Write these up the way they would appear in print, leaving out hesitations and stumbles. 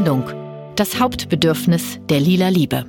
Bindung, das Hauptbedürfnis der lila Liebe.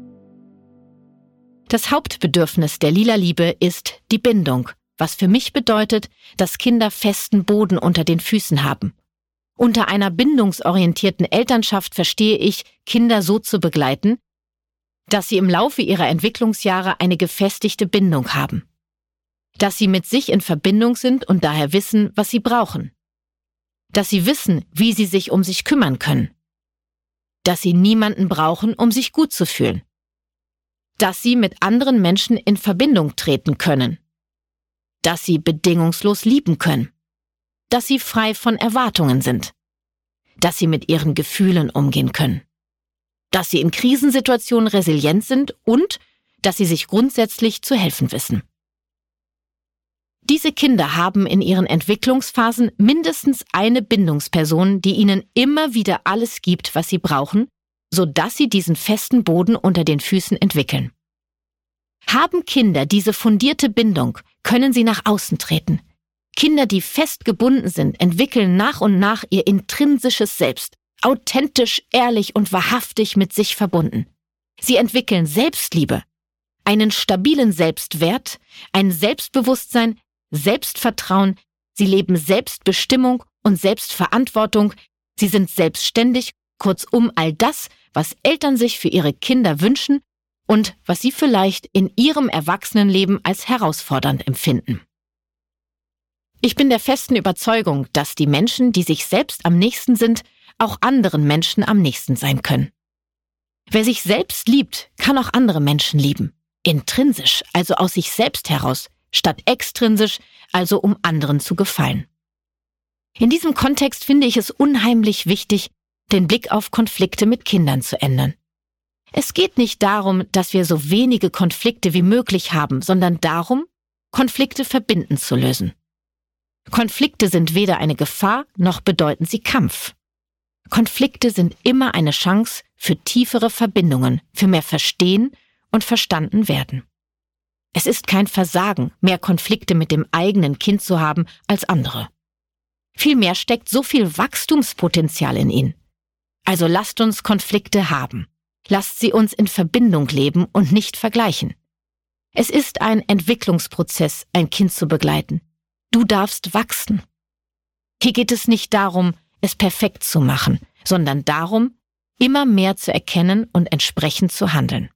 Das Hauptbedürfnis der lila Liebe ist die Bindung, was für mich bedeutet, dass Kinder festen Boden unter den Füßen haben. Unter einer bindungsorientierten Elternschaft verstehe ich, Kinder so zu begleiten, dass sie im Laufe ihrer Entwicklungsjahre eine gefestigte Bindung haben. Dass sie mit sich in Verbindung sind und daher wissen, was sie brauchen. Dass sie wissen, wie sie sich um sich kümmern können. Dass sie niemanden brauchen, um sich gut zu fühlen. Dass sie mit anderen Menschen in Verbindung treten können. Dass sie bedingungslos lieben können. Dass sie frei von Erwartungen sind. Dass sie mit ihren Gefühlen umgehen können. Dass sie in Krisensituationen resilient sind und dass sie sich grundsätzlich zu helfen wissen. Diese Kinder haben in ihren Entwicklungsphasen mindestens eine Bindungsperson, die ihnen immer wieder alles gibt, was sie brauchen, sodass sie diesen festen Boden unter den Füßen entwickeln. Haben Kinder diese fundierte Bindung, können sie nach außen treten. Kinder, die fest gebunden sind, entwickeln nach und nach ihr intrinsisches Selbst, authentisch, ehrlich und wahrhaftig mit sich verbunden. Sie entwickeln Selbstliebe, einen stabilen Selbstwert, ein Selbstbewusstsein, Selbstvertrauen, sie leben Selbstbestimmung und Selbstverantwortung, sie sind selbstständig, kurzum all das, was Eltern sich für ihre Kinder wünschen und was sie vielleicht in ihrem Erwachsenenleben als herausfordernd empfinden. Ich bin der festen Überzeugung, dass die Menschen, die sich selbst am nächsten sind, auch anderen Menschen am nächsten sein können. Wer sich selbst liebt, kann auch andere Menschen lieben. Intrinsisch, also aus sich selbst heraus, statt extrinsisch, also um anderen zu gefallen. In diesem Kontext finde ich es unheimlich wichtig, den Blick auf Konflikte mit Kindern zu ändern. Es geht nicht darum, dass wir so wenige Konflikte wie möglich haben, sondern darum, Konflikte verbindend zu lösen. Konflikte sind weder eine Gefahr, noch bedeuten sie Kampf. Konflikte sind immer eine Chance für tiefere Verbindungen, für mehr Verstehen und verstanden werden. Es ist kein Versagen, mehr Konflikte mit dem eigenen Kind zu haben als andere. Vielmehr steckt so viel Wachstumspotenzial in ihnen. Also lasst uns Konflikte haben. Lasst sie uns in Verbindung leben und nicht vergleichen. Es ist ein Entwicklungsprozess, ein Kind zu begleiten. Du darfst wachsen. Hier geht es nicht darum, es perfekt zu machen, sondern darum, immer mehr zu erkennen und entsprechend zu handeln.